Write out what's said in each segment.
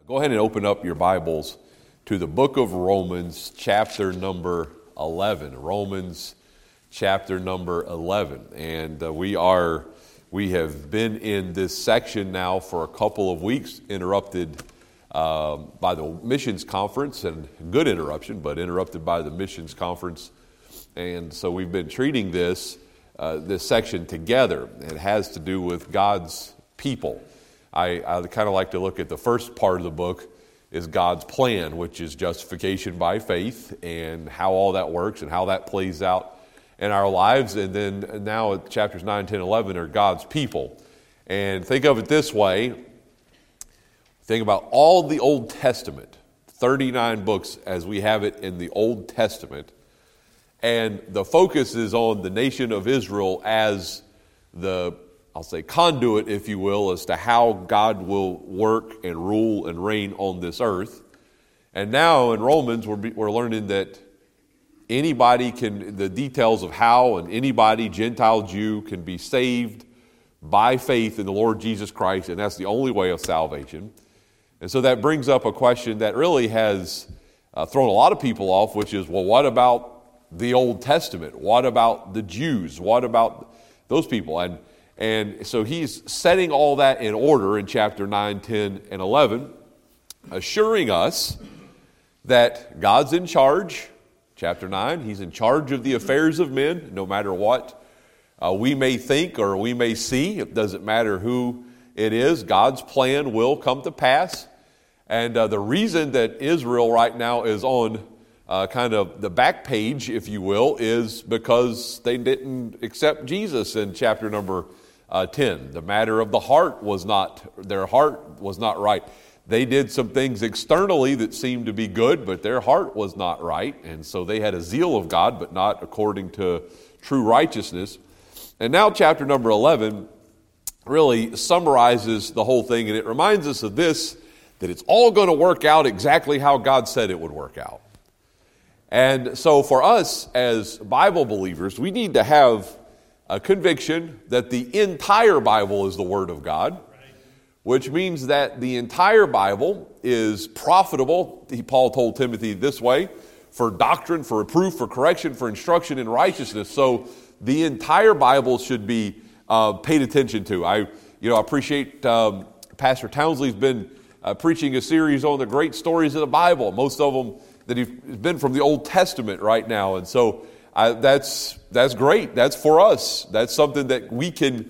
Go ahead and open up your Bibles to the book of Romans, chapter number 11. Romans, chapter number 11. And we have been in this section now for a couple of weeks, interrupted by the missions conference, and good interruption, but interrupted by the missions conference. And so we've been treating this section together. It has to do with God's people. I kind of like to look at the first part of the book is God's plan, which is justification by faith and how all that works and how that plays out in our lives. And then now chapters 9, 10, 11 are God's people. And think of it this way. Think about all the Old Testament, 39 books as we have it in the Old Testament. And the focus is on the nation of Israel as the, I'll say, conduit, if you will, as to how God will work and rule and reign on this earth. And now in Romans, we're learning that anybody can, the details of how and anybody, Gentile, Jew, can be saved by faith in the Lord Jesus Christ, and that's the only way of salvation. And so that brings up a question that really has thrown a lot of people off, which is, well, what about the Old Testament? What about the Jews? What about those people? And so he's setting all that in order in chapter 9, 10, and 11, assuring us that God's in charge. Chapter 9, he's in charge of the affairs of men, no matter what we may think or we may see. It doesn't matter who it is. God's plan will come to pass. And the reason that Israel right now is on kind of the back page, if you will, is because they didn't accept Jesus in chapter number 10. The matter of the heart their heart was not right. They did some things externally that seemed to be good, but their heart was not right. And so they had a zeal of God, but not according to true righteousness. And now chapter number 11 really summarizes the whole thing, and it reminds us of this, that it's all going to work out exactly how God said it would work out. And so for us as Bible believers, we need to have a conviction that the entire Bible is the Word of God, which means that the entire Bible is profitable. Paul told Timothy this way, for doctrine, for reproof, for correction, for instruction in righteousness. So the entire Bible should be paid attention to. I appreciate Pastor Townsley's been preaching a series on the great stories of the Bible. Most of them that have been from the Old Testament right now. And so that's great. That's for us. That's something that we can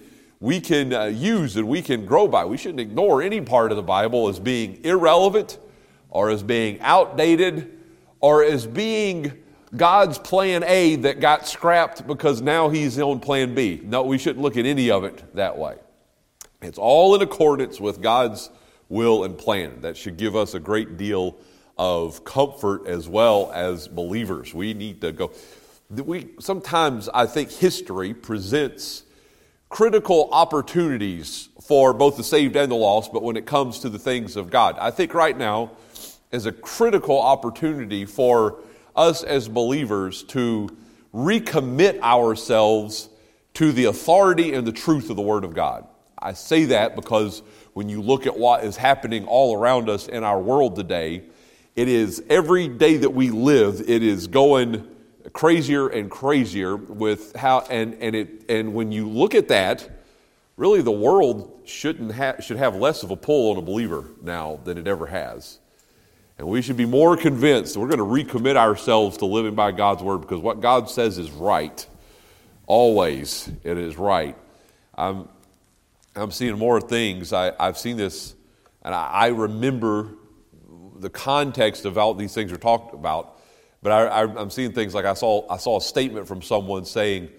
use and we can grow by. We shouldn't ignore any part of the Bible as being irrelevant or as being outdated or as being God's plan A that got scrapped because now he's on plan B. No, we shouldn't look at any of it that way. It's all in accordance with God's will and plan. That should give us a great deal of comfort as well as believers. We need to go. Sometimes I think history presents critical opportunities for both the saved and the lost, but when it comes to the things of God, I think right now is a critical opportunity for us as believers to recommit ourselves to the authority and the truth of the Word of God. I say that because when you look at what is happening all around us in our world today, it is every day that we live, it is going crazier and crazier with how, and when you look at that, really the world should have less of a pull on a believer now than it ever has. And we should be more convinced that we're going to recommit ourselves to living by God's Word, because what God says is right. Always it is right. I'm seeing more things. I've seen this, and I remember the context of how these things are talked about. But I'm seeing things like I saw a statement from someone saying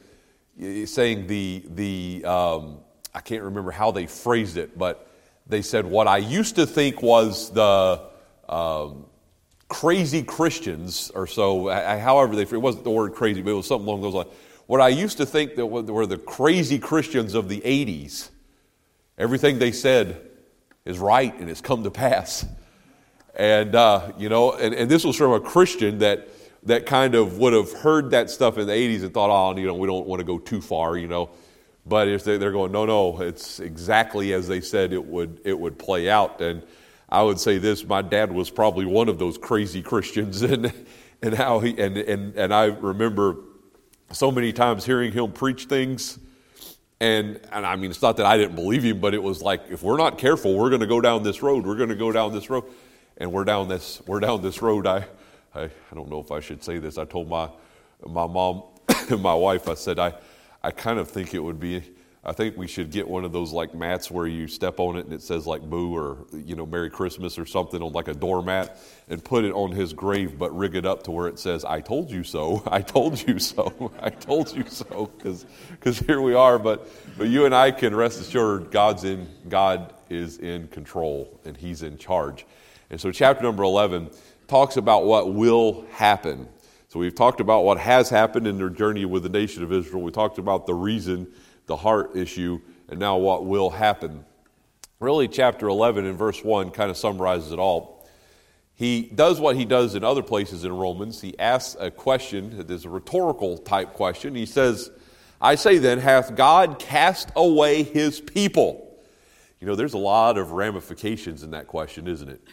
the I can't remember how they phrased it, but they said what I used to think was the crazy Christians or so. However, it wasn't the word crazy, but it was something along those lines. What I used to think that were the crazy Christians of the 80s. Everything they said is right and it's come to pass. And, and this was from a Christian that kind of would have heard that stuff in the 80s and thought, we don't want to go too far, But if they're going, no, it's exactly as they said it would play out. And I would say this: my dad was probably one of those crazy Christians, and how he and I remember so many times hearing him preach things, and I mean, it's not that I didn't believe him, but it was like, if we're not careful, we're going to go down this road. We're going to go down this road, and we're down this road. I don't know if I should say this. I told my mom and my wife, I said, I kind of think it would be, I think we should get one of those like mats where you step on it and it says like boo or, Merry Christmas or something on like a doormat, and put it on his grave, but rig it up to where it says, I told you so, I told you so, I told you so, because here we are. But you and I can rest assured God is in control and he's in charge. And so chapter number 11 talks about what will happen. So we've talked about what has happened in their journey with the nation of Israel. We talked about the reason, the heart issue, and now what will happen. Really, chapter 11 and verse 1 kind of summarizes it all. He does what he does in other places in Romans. He asks a question that is a rhetorical type question. He says, I say then, hath God cast away his people? There's a lot of ramifications in that question, isn't it?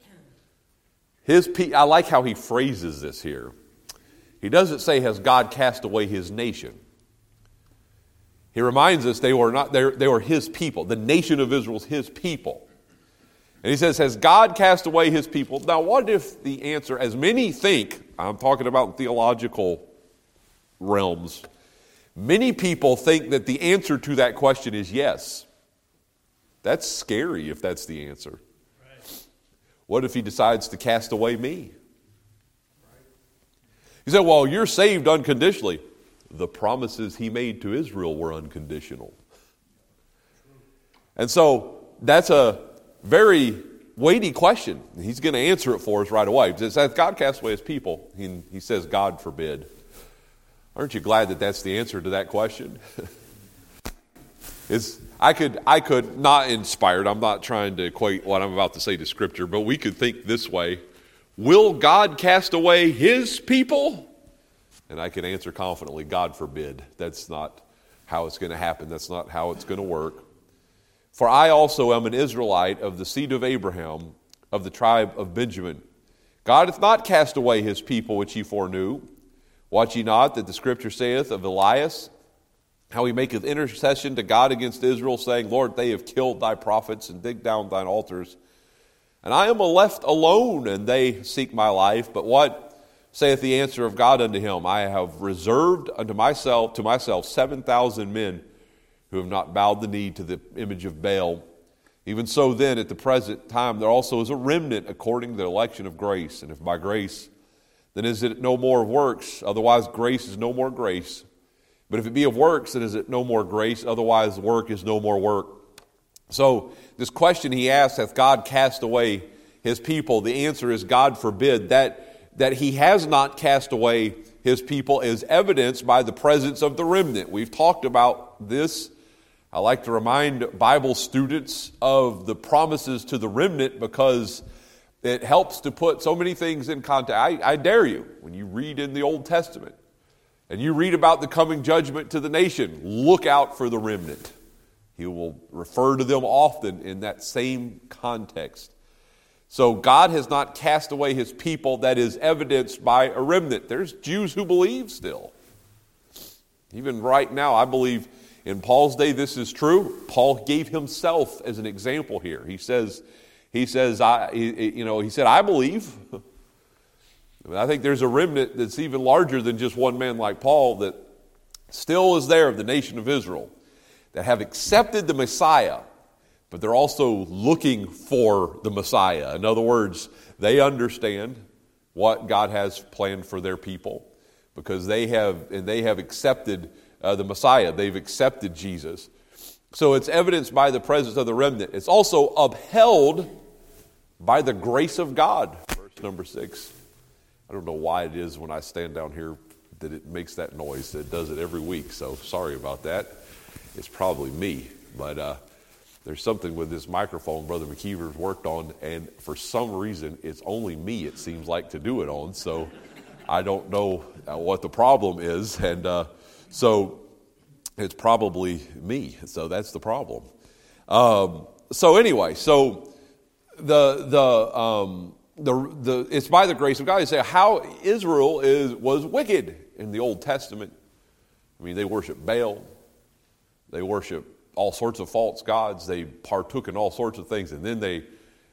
I like how he phrases this here. He doesn't say, has God cast away his nation? He reminds us they were his people. The nation of Israel is his people. And he says, has God cast away his people? Now, what if the answer, as many think, I'm talking about theological realms, many people think that the answer to that question is yes. That's scary if that's the answer. Right. What if he decides to cast away me? He said, well, you're saved unconditionally. The promises he made to Israel were unconditional. And so that's a very weighty question. He's going to answer it for us right away. He says, God cast away his people. He says, God forbid. Aren't you glad that that's the answer to that question? I could not inspired. I'm not trying to equate what I'm about to say to Scripture, but we could think this way. Will God cast away his people? And I can answer confidently, God forbid. That's not how it's going to happen. That's not how it's going to work. For I also am an Israelite of the seed of Abraham, of the tribe of Benjamin. God hath not cast away his people which he foreknew. Watch ye not that the Scripture saith of Elias, how he maketh intercession to God against Israel, saying, Lord, they have killed thy prophets and digged down thine altars. And I am left alone, and they seek my life. But what saith the answer of God unto him? I have reserved unto myself 7,000 men who have not bowed the knee to the image of Baal. Even so then, at the present time, there also is a remnant according to the election of grace. And if by grace, then is it no more of works? Otherwise grace is no more grace. But if it be of works, then is it no more grace? Otherwise work is no more work. So this question he asks, hath God cast away his people? The answer is God forbid. That he has not cast away his people is evidenced by the presence of the remnant. We've talked about this. I like to remind Bible students of the promises to the remnant because it helps to put so many things in context. I dare you, when you read in the Old Testament and you read about the coming judgment to the nation, look out for the remnant. He will refer to them often in that same context. So God has not cast away his people. That is evidenced by a remnant. There's Jews who believe still. Even right now, I believe in Paul's day this is true. Paul gave himself as an example here. He said, I believe. I think there's a remnant that's even larger than just one man like Paul that still is there of the nation of Israel that have accepted the Messiah, but they're also looking for the Messiah. In other words, they understand what God has planned for their people because they have accepted the Messiah. They've accepted Jesus. So it's evidenced by the presence of the remnant. It's also upheld by the grace of God. Verse number 6. I don't know why it is when I stand down here that it makes that noise. It does it every week, so sorry about that. It's probably me, but there's something with this microphone Brother McKeever's worked on, and for some reason, it's only me, it seems like, to do it on, so I don't know what the problem is, and so it's probably me, so that's the problem. So it's by the grace of God. You say how Israel was wicked in the Old Testament. I mean, they worship Baal. They worship all sorts of false gods. They partook in all sorts of things, and then they,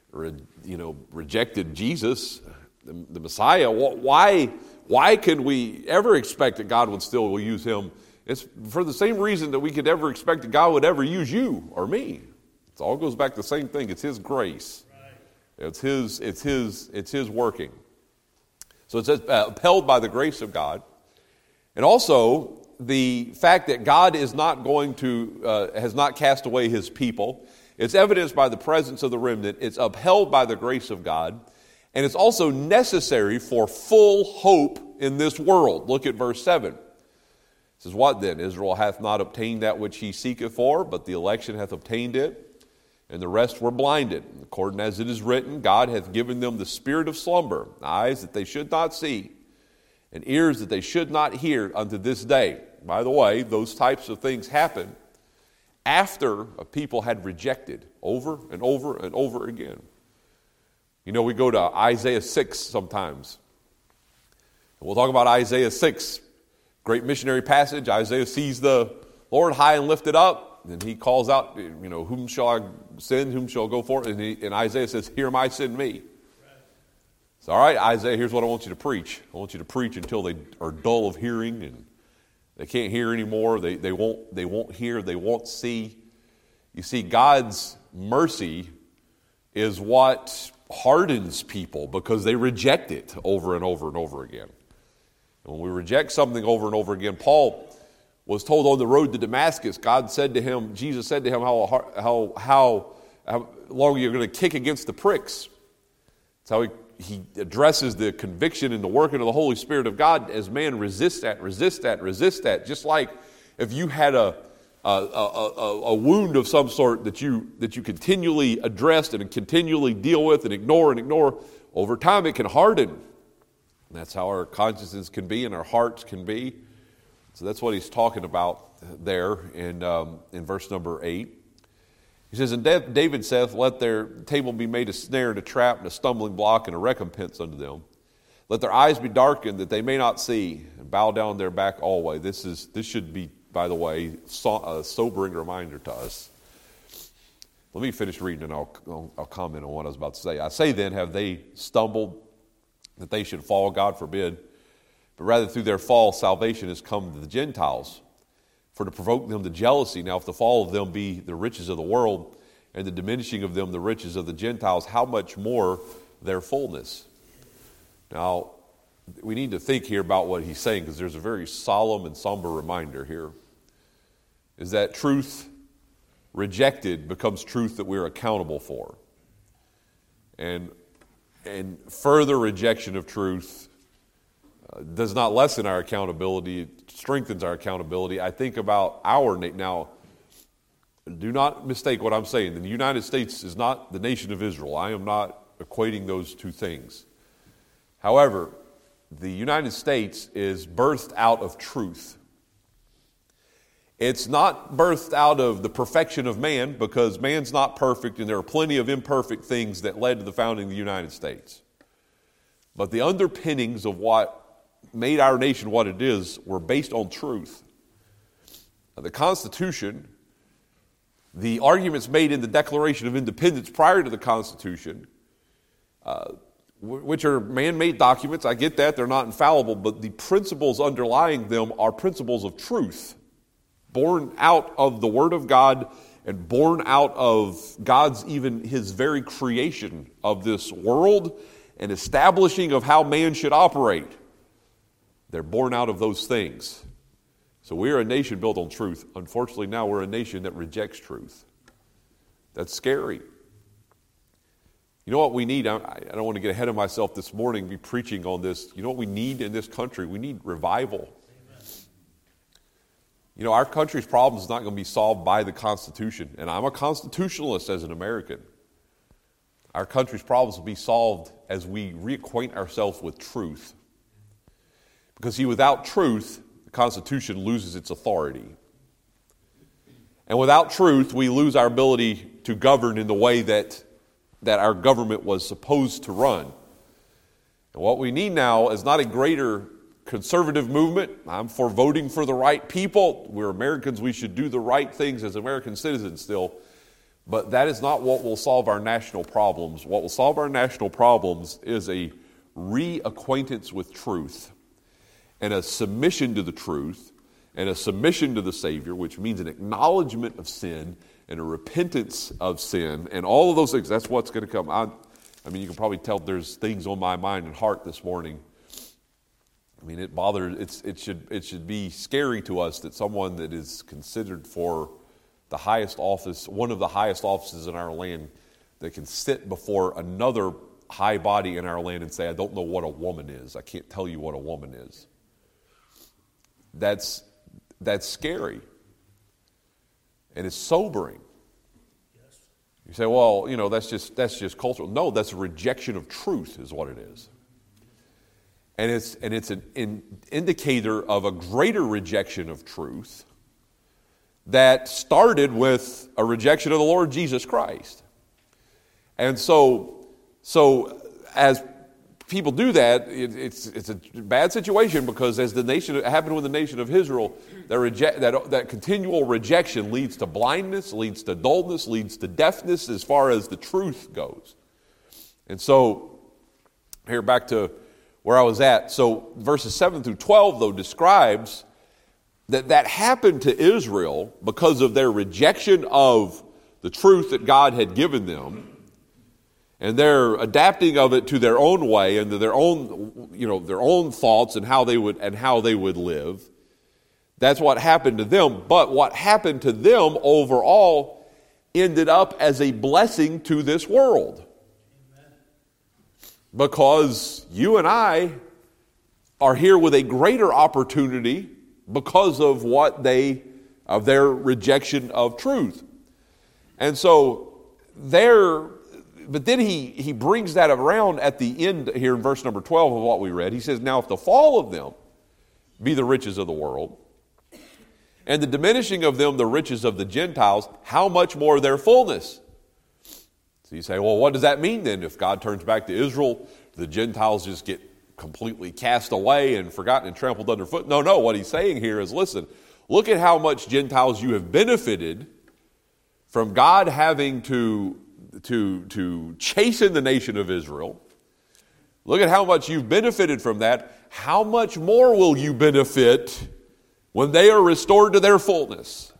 rejected Jesus, the Messiah. Why can we ever expect that God would still use him? It's for the same reason that we could ever expect that God would ever use you or me. It all goes back to the same thing. It's his grace. Right. It's his working. So it says upheld by the grace of God. And also the fact that God is not going to, has not cast away his people. It's evidenced by the presence of the remnant. It's upheld by the grace of God. And it's also necessary for full hope in this world. Look at verse 7. It says, what then? Israel hath not obtained that which he seeketh for, but the election hath obtained it, and the rest were blinded. According as it is written, God hath given them the spirit of slumber, eyes that they should not see, and ears that they should not hear unto this day. By the way, those types of things happen after a people had rejected over and over and over again. We go to Isaiah 6 sometimes. And we'll talk about Isaiah 6. Great missionary passage. Isaiah sees the Lord high and lifted up. And he calls out, whom shall I send? Whom shall I go for? And Isaiah says, here am I, send me. So, all right, Isaiah, here's what I want you to preach. I want you to preach until they are dull of hearing and they can't hear anymore. They won't hear. They won't see. You see, God's mercy is what hardens people because they reject it over and over and over again. And when we reject something over and over again, Paul was told on the road to Damascus, Jesus said to him, how long you're going to kick against the pricks. That's how he addresses the conviction and the working of the Holy Spirit of God as man resist that. Just like if you had a wound of some sort that you continually addressed and continually deal with and ignore, over time it can harden. And that's how our consciences can be and our hearts can be. So that's what he's talking about there in verse number 8. He says, and David saith, let their table be made a snare and a trap and a stumbling block and a recompense unto them. Let their eyes be darkened that they may not see, and bow down their back always. This should be, by the way, a sobering reminder to us. Let me finish reading and I'll comment on what I was about to say. I say then, have they stumbled that they should fall? God forbid. But rather through their fall, salvation has come to the Gentiles, for to provoke them to jealousy. Now if the fall of them be the riches of the world, and the diminishing of them the riches of the Gentiles, how much more their fullness? Now, we need to think here about what he's saying, because there's a very solemn and somber reminder here, is that truth rejected becomes truth that we're accountable for. And further rejection of truth does not lessen our accountability, it strengthens our accountability. I think about now, do not mistake what I'm saying. The United States is not the nation of Israel. I am not equating those two things. However, the United States is birthed out of truth. It's not birthed out of the perfection of man, because man's not perfect and there are plenty of imperfect things that led to the founding of the United States. But the underpinnings of what made our nation what it is were based on truth. The Constitution, the arguments made in the Declaration of Independence prior to the Constitution, which are man-made documents, I get that, they're not infallible, but the principles underlying them are principles of truth, born out of the Word of God and born out of God's, even His very creation of this world and establishing of how man should operate. They're born out of those things. So we're a nation built on truth. Unfortunately, now we're a nation that rejects truth. That's scary. You know what we need? I don't want to get ahead of myself this morning, be preaching on this. You know what we need in this country? We need revival. You know, our country's problem is not going to be solved by the Constitution. And I'm a constitutionalist as an American. Our country's problems will be solved as we reacquaint ourselves with truth. Because without truth, the Constitution loses its authority. And without truth, we lose our ability to govern in the way that that our government was supposed to run. And what we need now is not a greater conservative movement. I'm for voting for the right people. We're Americans. We should do the right things as American citizens still. But that is not what will solve our national problems. What will solve our national problems is a reacquaintance with truth and a submission to the truth and a submission to the Savior, which means an acknowledgement of sin and a repentance of sin and all of those things. That's what's going to come. I mean, you can probably tell there's things on my mind and heart this morning. I mean, it should be scary to us that someone that is considered for the highest office, one of the highest offices in our land, that can sit before another high body in our land and say, I don't know what a woman is. I can't tell you what a woman is. That's scary. And it's sobering. Yes. You say, well, that's just cultural. No, that's a rejection of truth is what it is. And it's an indicator of a greater rejection of truth that started with a rejection of the Lord Jesus Christ. And so as people do that, it's a bad situation, because as it happened with the nation of Israel, that continual rejection leads to blindness, leads to dullness, leads to deafness as far as the truth goes. And so, here back to where I was at. So verses 7 through 12, though, describes that happened to Israel because of their rejection of the truth that God had given them, and their adapting of it to their own way and to their own thoughts and how they would live. That's what happened to them. But what happened to them overall ended up as a blessing to this world. Amen. Because you and I are here with a greater opportunity because of their rejection of truth. And so but then he brings that around at the end here in verse number 12 of what we read. He says, now if the fall of them be the riches of the world, and the diminishing of them the riches of the Gentiles, how much more their fullness? So you say, well, what does that mean then? If God turns back to Israel, the Gentiles just get completely cast away and forgotten and trampled underfoot? No, what he's saying here is, listen, look at how much Gentiles you have benefited from God having to chasten the nation of Israel. Look at how much you've benefited from that. How much more will you benefit when they are restored to their fullness?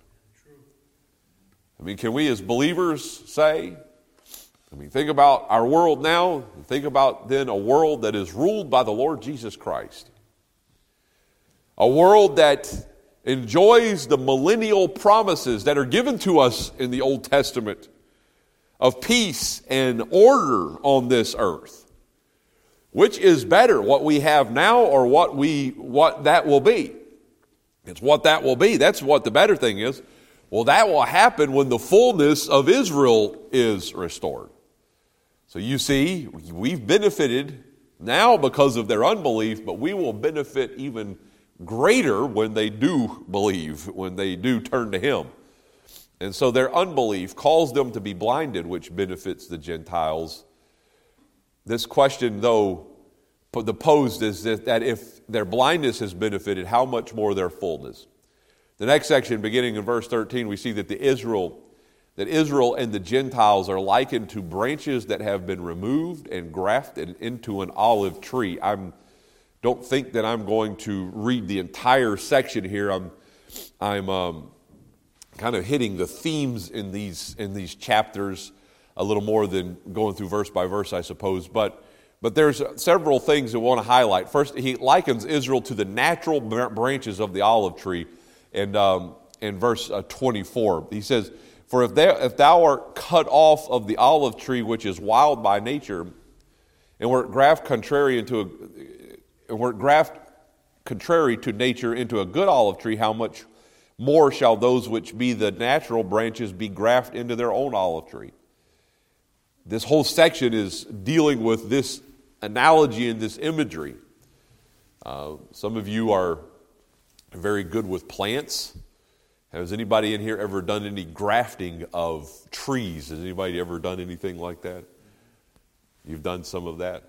I mean, can we as believers say, think about our world now, and think about then a world that is ruled by the Lord Jesus Christ. A world that enjoys the millennial promises that are given to us in the Old Testament of peace and order on this earth. Which is better, what we have now or what that will be? It's what that will be. That's what the better thing is. Well, that will happen when the fullness of Israel is restored. So you see, we've benefited now because of their unbelief, but we will benefit even greater when they do believe, when they do turn to Him. And so their unbelief calls them to be blinded, which benefits the Gentiles. This question, though, posed is that if their blindness has benefited, how much more their fullness? The next section, beginning in verse 13, we see that Israel and the Gentiles are likened to branches that have been removed and grafted into an olive tree. Don't think that I'm going to read the entire section here. I'm kind of hitting the themes in these chapters a little more than going through verse by verse, I suppose. But there's several things I want to highlight. First, he likens Israel to the natural branches of the olive tree. And in verse 24, he says, "For if thou art cut off of the olive tree which is wild by nature, and wert graft contrary to nature into a good olive tree, how much more shall those which be the natural branches be grafted into their own olive tree?" This whole section is dealing with this analogy and this imagery. Some of you are very good with plants. Has anybody in here ever done any grafting of trees? Has anybody ever done anything like that? You've done some of that?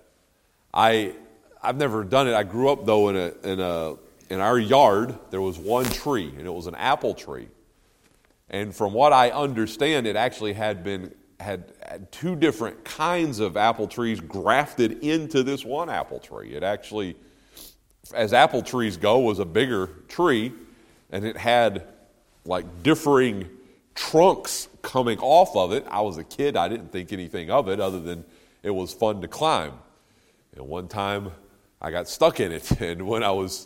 I've never done it. I grew up though in our yard there was one tree, and it was an apple tree. And from what I understand, it actually had two different kinds of apple trees grafted into this one apple tree. It actually, as apple trees go, was a bigger tree, and it had like differing trunks coming off of it. I was a kid. I didn't think anything of it other than it was fun to climb. And one time I got stuck in it, and when I was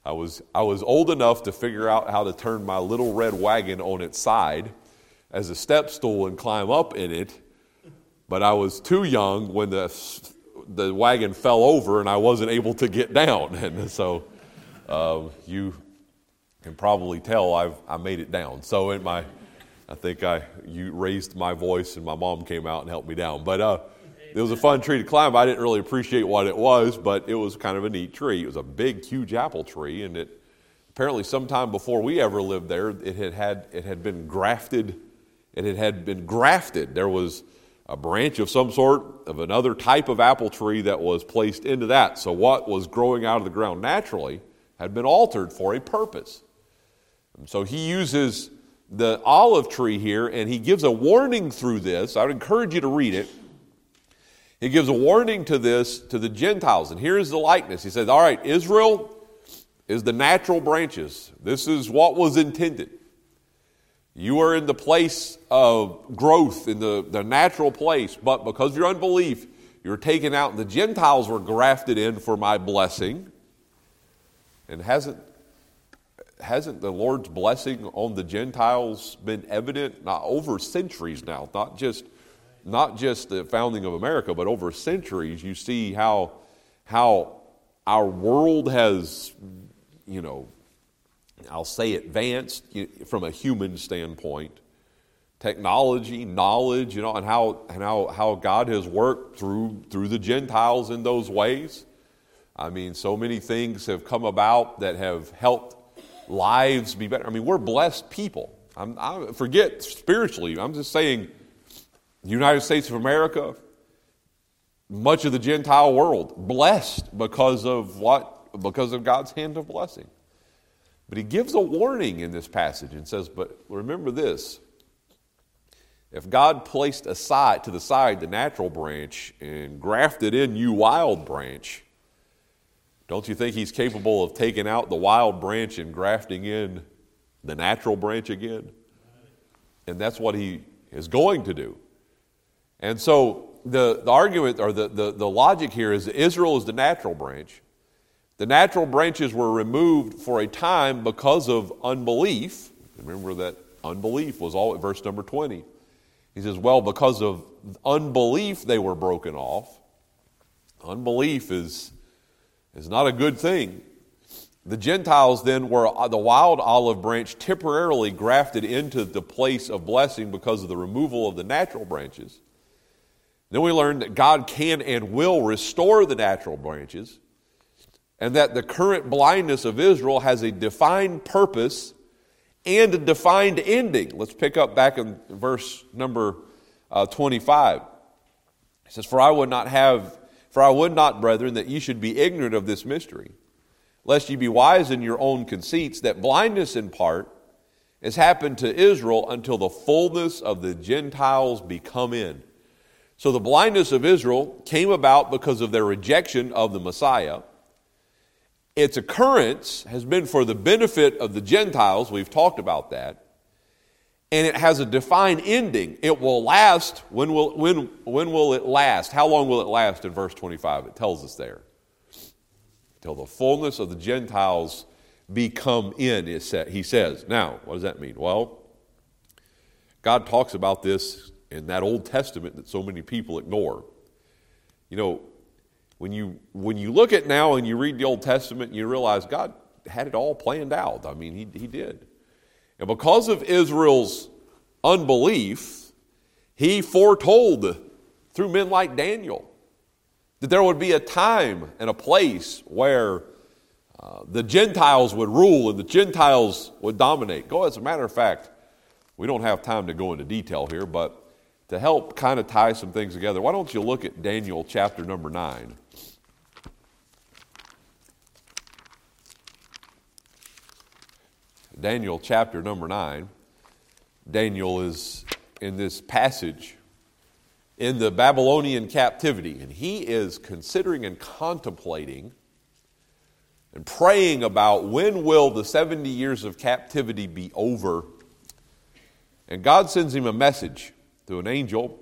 old enough to figure out how to turn my little red wagon on its side as a step stool and climb up in it, but I was too young when the wagon fell over and I wasn't able to get down. And so you can probably tell I made it down. So I think you raised my voice and my mom came out and helped me down. But it was a fun tree to climb. I didn't really appreciate what it was, but it was kind of a neat tree. It was a big, huge apple tree, and it apparently sometime before we ever lived there, it had been grafted. It had been grafted. There was a branch of some sort of another type of apple tree that was placed into that. So what was growing out of the ground naturally had been altered for a purpose. And so he uses the olive tree here, and he gives a warning through this. I would encourage you to read it. He gives a warning to this, to the Gentiles. And here's the likeness. He says, all right, Israel is the natural branches. This is what was intended. You are in the place of growth, in the natural place. But because of your unbelief, you were taken out. And the Gentiles were grafted in for my blessing. And hasn't the Lord's blessing on the Gentiles been evident over centuries now? Not just the founding of America, but over centuries. You see how our world has, I'll say advanced from a human standpoint. Technology, knowledge, and how God has worked through the Gentiles in those ways. I mean, so many things have come about that have helped lives be better. I mean, we're blessed people. I forget spiritually. I'm just saying, the United States of America, much of the Gentile world, blessed because of God's hand of blessing. But he gives a warning in this passage and says, but remember this, if God placed to the side the natural branch and grafted in you wild branch, don't you think he's capable of taking out the wild branch and grafting in the natural branch again? And that's what he is going to do. And so the argument or the logic here is that Israel is the natural branch. The natural branches were removed for a time because of unbelief. Remember that unbelief was all at verse number 20. He says, well, because of unbelief they were broken off. Unbelief is not a good thing. The Gentiles then were the wild olive branch temporarily grafted into the place of blessing because of the removal of the natural branches. Then we learned that God can and will restore the natural branches, and that the current blindness of Israel has a defined purpose and a defined ending. Let's pick up back in verse number 25. It says, For I would not, brethren, that ye should be ignorant of this mystery, lest ye be wise in your own conceits, that blindness in part has happened to Israel until the fullness of the Gentiles be come in. So the blindness of Israel came about because of their rejection of the Messiah. Its occurrence has been for the benefit of the Gentiles. We've talked about that. And it has a defined ending. It will last. When will it last? How long will it last in verse 25? It tells us there. Till the fullness of the Gentiles be come in, he says. Now, what does that mean? Well, God talks about this in that Old Testament that so many people ignore. When you look at now and you read the Old Testament, you realize God had it all planned out. I mean, he did. And because of Israel's unbelief, he foretold through men like Daniel that there would be a time and a place where the Gentiles would rule and the Gentiles would dominate. As a matter of fact, we don't have time to go into detail here, but to help kind of tie some things together, why don't you look at Daniel chapter number 9. Daniel chapter number 9. Daniel is in this passage in the Babylonian captivity, and he is considering and contemplating and praying about when will the 70 years of captivity be over. And God sends him a message through an angel,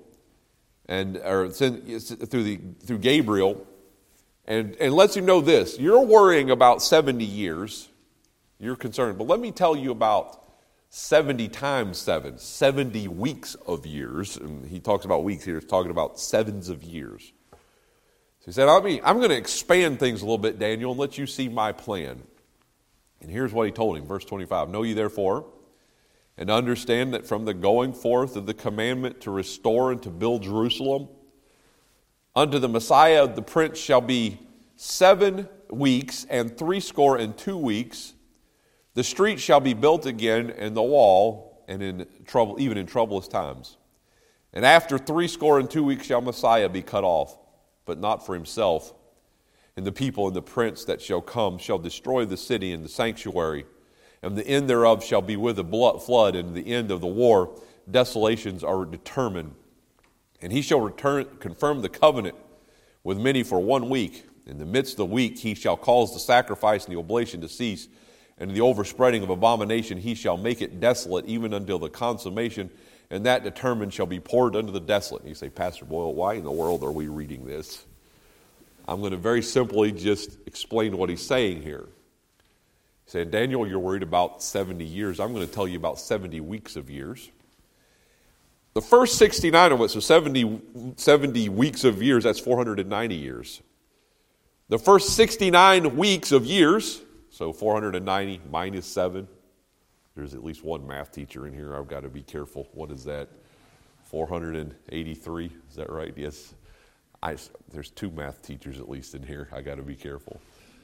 through Gabriel, and lets him know this: you're worrying about 70 years, you're concerned, but let me tell you about 70 times 7, 70 weeks of years. And he talks about weeks here, he's talking about sevens of years. So he said, I'm going to expand things a little bit, Daniel, and let you see my plan. And here's what he told him, verse 25. Know ye therefore, and understand that from the going forth of the commandment to restore and to build Jerusalem, unto the Messiah the Prince shall be 7 weeks and 62 weeks. The street shall be built again, and the wall, and even in troublous times. And after 62 weeks shall Messiah be cut off, but not for himself. And the people and the prince that shall come shall destroy the city and the sanctuary, and the end thereof shall be with a flood, and the end of the war desolations are determined. And he shall confirm the covenant with many for 1 week. In the midst of the week he shall cause the sacrifice and the oblation to cease, and the overspreading of abomination he shall make it desolate, even until the consummation, and that determined shall be poured unto the desolate. And you say, Pastor Boyle, why in the world are we reading this? I'm going to very simply just explain what he's saying here. He said, Daniel, you're worried about 70 years. I'm going to tell you about 70 weeks of years. The first 69 of it, so 70 weeks of years, that's 490 years. The first 69 weeks of years, so 490 minus 7. There's at least one math teacher in here. I've got to be careful. What is that? 483? Is that right? Yes. There's 2 math teachers at least in here. I got to be careful.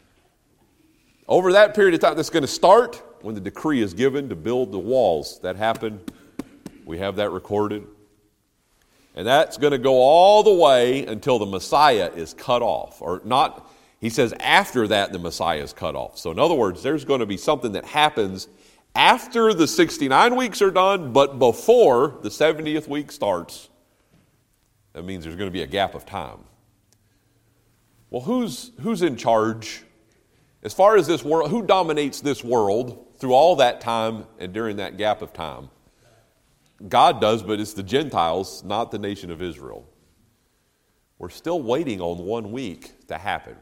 Over that period of time, that's going to start when the decree is given to build the walls. That happened. We have that recorded. And that's going to go all the way until the Messiah is cut off. Or not, he says after that the Messiah is cut off. So in other words, there's going to be something that happens after the 69 weeks are done, but before the 70th week starts. That means there's going to be a gap of time. Well, who's in charge? As far as this world, who dominates this world through all that time and during that gap of time? God does, but it's the Gentiles, not the nation of Israel. We're still waiting on 1 week to happen.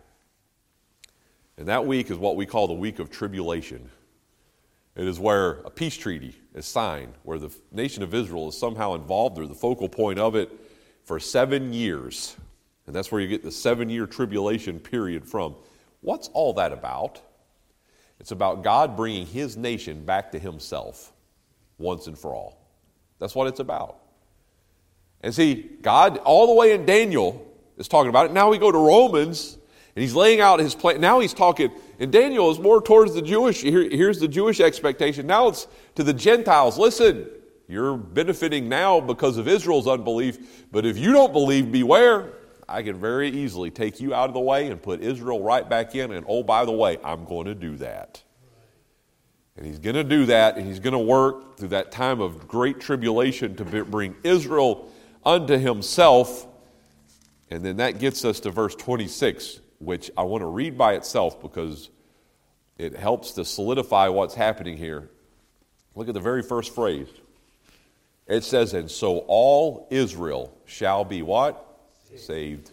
And that week is what we call the week of tribulation. It is where a peace treaty is signed, where the nation of Israel is somehow involved, or the focal point of it, for 7 years. And that's where you get the 7-year tribulation period from. What's all that about? It's about God bringing his nation back to himself once and for all. That's what it's about. And see, God, all the way in Daniel, is talking about it. Now we go to Romans, and he's laying out his plan. Now he's talking, and Daniel is more towards the Jewish. Here's the Jewish expectation. Now it's to the Gentiles. Listen, you're benefiting now because of Israel's unbelief, but if you don't believe, beware. I can very easily take you out of the way and put Israel right back in, and oh, by the way, I'm going to do that. And he's going to do that, and he's going to work through that time of great tribulation to bring Israel unto himself. And then that gets us to verse 26, which I want to read by itself because it helps to solidify what's happening here. Look at the very first phrase. It says, and so all Israel shall be what? Saved.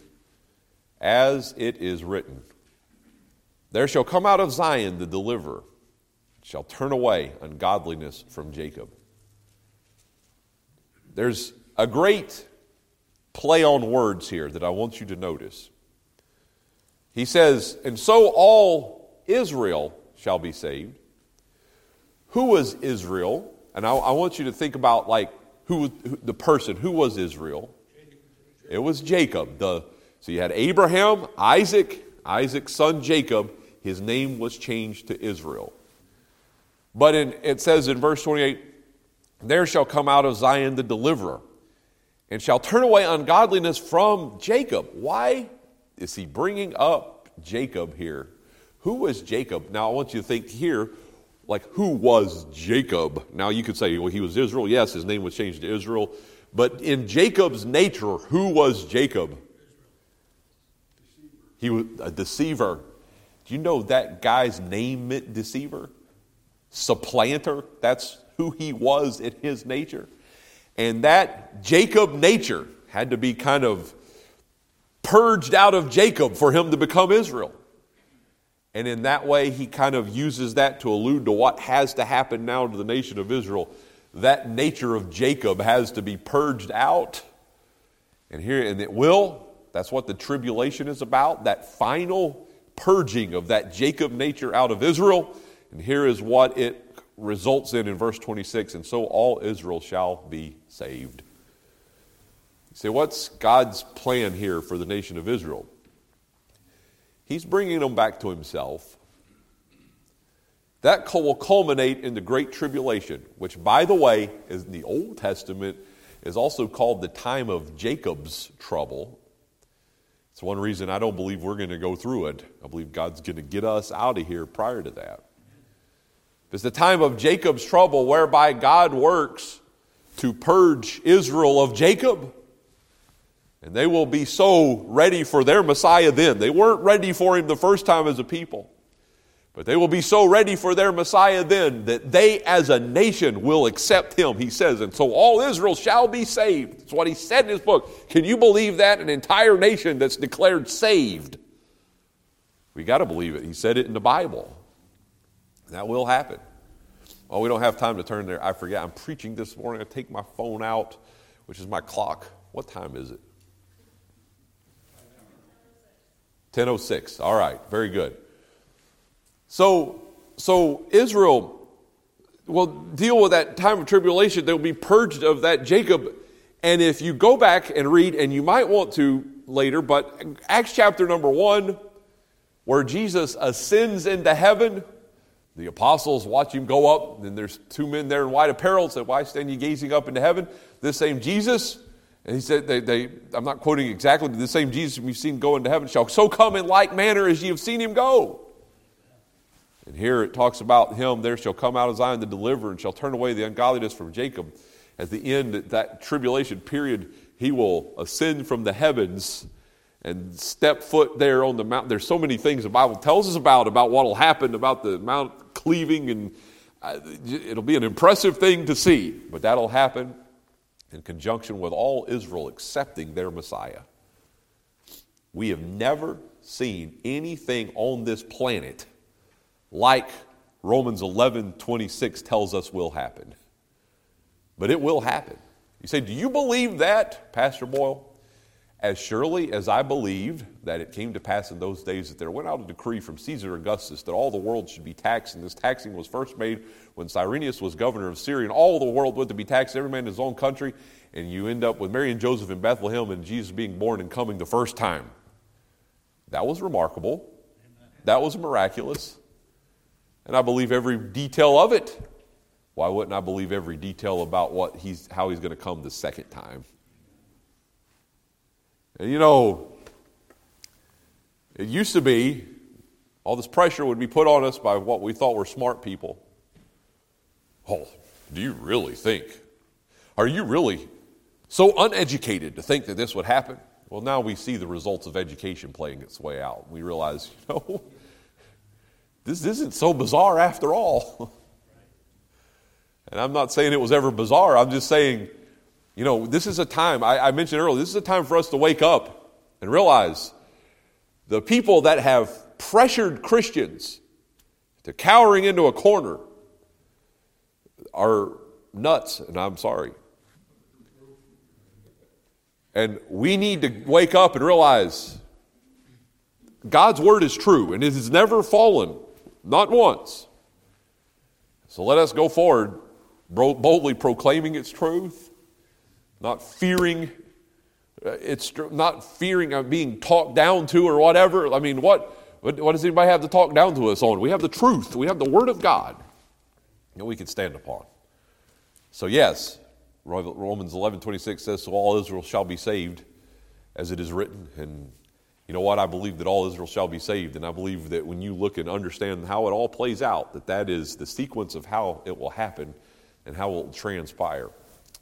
As it is written, there shall come out of Zion the deliverer, shall turn away ungodliness from Jacob. There's a great play on words here that I want you to notice. He says, and so all Israel shall be saved. Who was Israel? And I want you to think about the person. Who was Israel? It was Jacob. So you had Abraham, Isaac's son Jacob. His name was changed to Israel. But it says in verse 28, there shall come out of Zion the deliverer. and shall turn away ungodliness from Jacob. Why is he bringing up Jacob here? Who was Jacob? Now I want you to think here, like, who was Jacob? Now you could say, well, he was Israel. Yes, his name was changed to Israel. But in Jacob's nature, who was Jacob? He was a deceiver. Do you know that guy's name meant deceiver? Supplanter. That's who he was in his nature. And that Jacob nature had to be kind of purged out of Jacob for him to become Israel. And in that way, he kind of uses that to allude to what has to happen now to the nation of Israel. That nature of Jacob has to be purged out. And it will. That's what the tribulation is about, that final purging of that Jacob nature out of Israel. And here is what it results in verse 26, and so all Israel shall be saved. You say, what's God's plan here for the nation of Israel? He's bringing them back to himself. That will culminate in the Great Tribulation, which, by the way, in the Old Testament is also called the time of Jacob's trouble. It's one reason I don't believe we're going to go through it. I believe God's going to get us out of here prior to that. It's the time of Jacob's trouble whereby God works to purge Israel of Jacob. And they will be so ready for their Messiah then. They weren't ready for him the first time as a people. But they will be so ready for their Messiah then that they as a nation will accept him, he says. And so all Israel shall be saved. That's what he said in his book. Can you believe that? An entire nation that's declared saved. We got to believe it. He said it in the Bible. That will happen. Oh, we don't have time to turn there. I forget. I'm preaching this morning. I take my phone out, which is my clock. What time is it? 10:06. All right. Very good. So Israel will deal with that time of tribulation. They'll be purged of that Jacob. And if you go back and read, and you might want to later, but Acts chapter number 1, where Jesus ascends into heaven, the apostles watch him go up, and there's two men there in white apparel and said, why stand ye gazing up into heaven? This same Jesus, and he said, I'm not quoting exactly, but the same Jesus we've seen go into heaven shall so come in like manner as ye have seen him go. And here it talks about him, there shall come out of Zion the deliverer, and shall turn away the ungodliness from Jacob. At the end of that tribulation period, he will ascend from the heavens and step foot there on the mountain. There's so many things the Bible tells us about what will happen, about the mount cleaving, and it'll be an impressive thing to see. But that'll happen in conjunction with all Israel accepting their Messiah. We have never seen anything on this planet like Romans 11:26 tells us will happen. But it will happen. You say, do you believe that, Pastor Boyle? As surely as I believed that it came to pass in those days that there went out a decree from Caesar Augustus that all the world should be taxed, and this taxing was first made when Cyrenius was governor of Syria, and all the world went to be taxed, every man in his own country, and you end up with Mary and Joseph in Bethlehem and Jesus being born and coming the first time. That was remarkable. That was miraculous. And I believe every detail of it. Why wouldn't I believe every detail about how he's going to come the second time? And it used to be, all this pressure would be put on us by what we thought were smart people. Oh, do you really think? Are you really so uneducated to think that this would happen? Well, now we see the results of education playing its way out. We realize, this isn't so bizarre after all. And I'm not saying it was ever bizarre. I'm just saying, this is a time, I mentioned earlier, this is a time for us to wake up and realize the people that have pressured Christians to cowering into a corner are nuts, and I'm sorry. And we need to wake up and realize God's word is true, and it has never fallen, not once. So let us go forward boldly proclaiming its truth, not fearing being talked down to or whatever. I mean, what does anybody have to talk down to us on? We have the truth. We have the Word of God that we can stand upon. So yes, Romans 11:26 says, so all Israel shall be saved, as it is written. And you know what? I believe that all Israel shall be saved. And I believe that when you look and understand how it all plays out, that is the sequence of how it will happen and how it will transpire.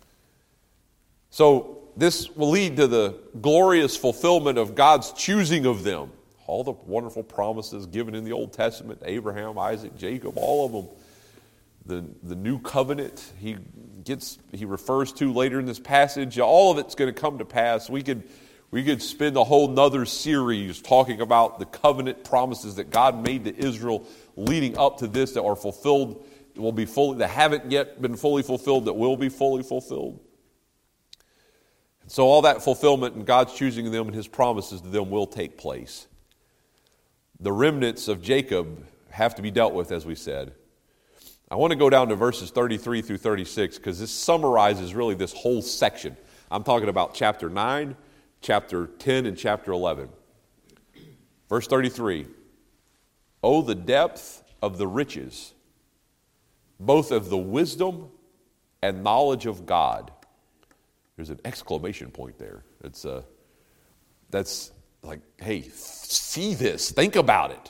So this will lead to the glorious fulfillment of God's choosing of them. All the wonderful promises given in the Old Testament, Abraham, Isaac, Jacob, all of them. The new covenant he refers to later in this passage, all of it's going to come to pass. We could spend a whole nother series talking about the covenant promises that God made to Israel leading up to this that are fulfilled, that haven't yet been fully fulfilled, that will be fully fulfilled. And so all that fulfillment and God's choosing them and his promises to them will take place. The remnants of Jacob have to be dealt with, as we said. I want to go down to verses 33 through 36 because this summarizes really this whole section. I'm talking about chapter 9, chapter 10, and chapter 11. Verse 33, oh, the depth of the riches, both of the wisdom and knowledge of God. There's an exclamation point there. That's like, hey, see this, think about it.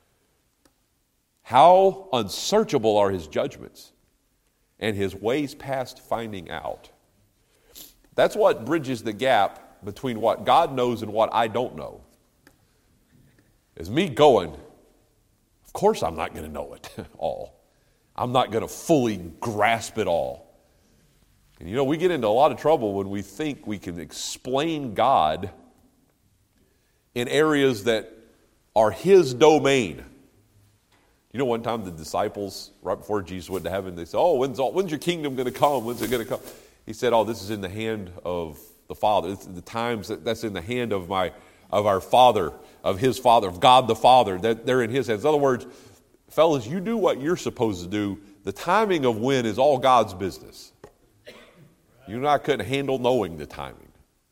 How unsearchable are his judgments and his ways past finding out. That's what bridges the gap between what God knows and what I don't know. Is me going, of course I'm not going to know it all. I'm not going to fully grasp it all. And we get into a lot of trouble when we think we can explain God in areas that are his domain. One time the disciples, right before Jesus went to heaven, they said, oh, when's your kingdom going to come? When's it going to come? He said, oh, this is in the hand of the Father. It's the times that's in the hand of our Father, of his Father, of God the Father, that they're in his hands. In other words, fellas, you do what you're supposed to do. The timing of when is all God's business. You and I couldn't handle knowing the timing.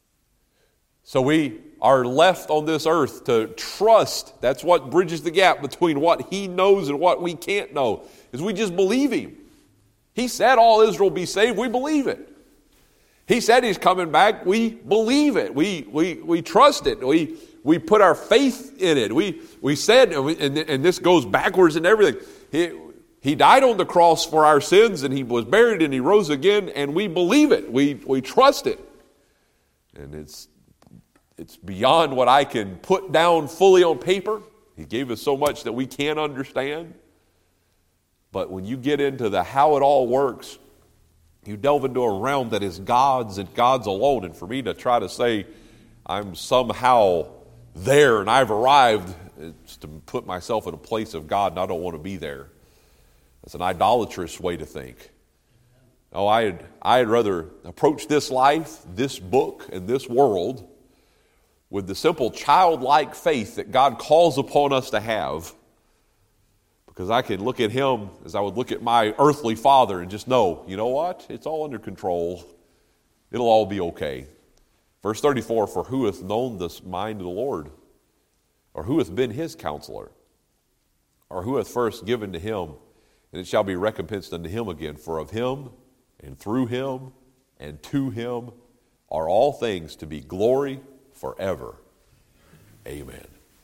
So we are left on this earth to trust. That's what bridges the gap between what he knows and what we can't know, is we just believe him. He said all Israel be saved. We believe it. He said he's coming back. We believe it. We trust it. We put our faith in it. We said, and this goes backwards in everything. He died on the cross for our sins, and he was buried, and he rose again, and we believe it. We trust it. And it's beyond what I can put down fully on paper. He gave us so much that we can't understand. But when you get into the how it all works, you delve into a realm that is God's and God's alone. And for me to try to say I'm somehow there and I've arrived, it's to put myself in a place of God and I don't want to be there. That's an idolatrous way to think. Oh, I'd rather approach this life, this book, and this world with the simple childlike faith that God calls upon us to have, because I can look at him as I would look at my earthly father and just know, you know what? It's all under control. It'll all be okay. Verse 34, for who hath known the mind of the Lord? Or who hath been his counselor? Or who hath first given to him, and it shall be recompensed unto him again? For of him, and through him, and to him are all things, to be glory forever. Amen.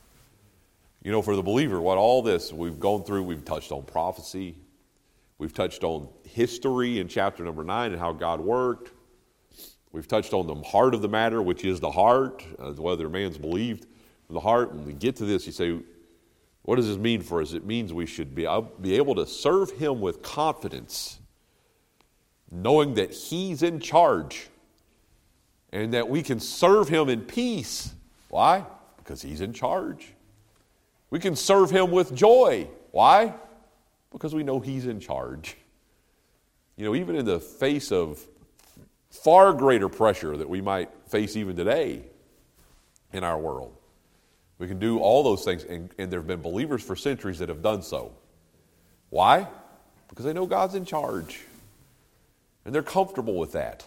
For the believer, what all this we've gone through, we've touched on prophecy. We've touched on history in chapter number 9 and how God worked. We've touched on the heart of the matter, which is the heart, whether man's believed from the heart. When we get to this, you say, what does this mean for us? It means we should be able to serve him with confidence, knowing that he's in charge. And that we can serve him in peace. Why? Because he's in charge. We can serve him with joy. Why? Because we know he's in charge. Even in the face of far greater pressure that we might face even today in our world, we can do all those things. And there have been believers for centuries that have done so. Why? Because they know God's in charge. And they're comfortable with that.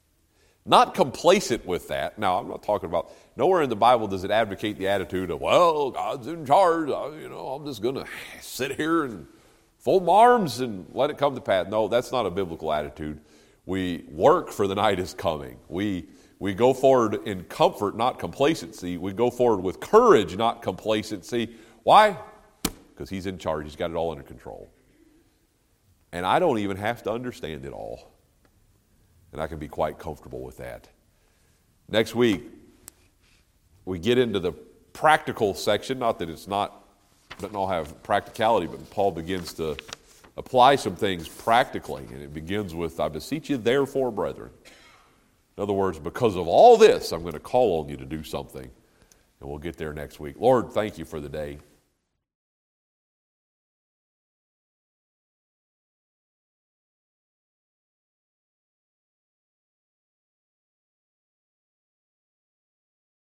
Not complacent with that. Now, I'm not talking about, nowhere in the Bible does it advocate the attitude of, well, God's in charge. I'm just going to sit here and fold my arms and let it come to pass. No, that's not a biblical attitude. We work for the night is coming. We go forward in comfort, not complacency. We go forward with courage, not complacency. Why? Because He's in charge. He's got it all under control. And I don't even have to understand it all. And I can be quite comfortable with that. Next week, we get into the practical section. Not that it doesn't all have practicality, but Paul begins to apply some things practically. And it begins with, I beseech you therefore, brethren. In other words, because of all this, I'm going to call on you to do something. And we'll get there next week. Lord, thank you for the day.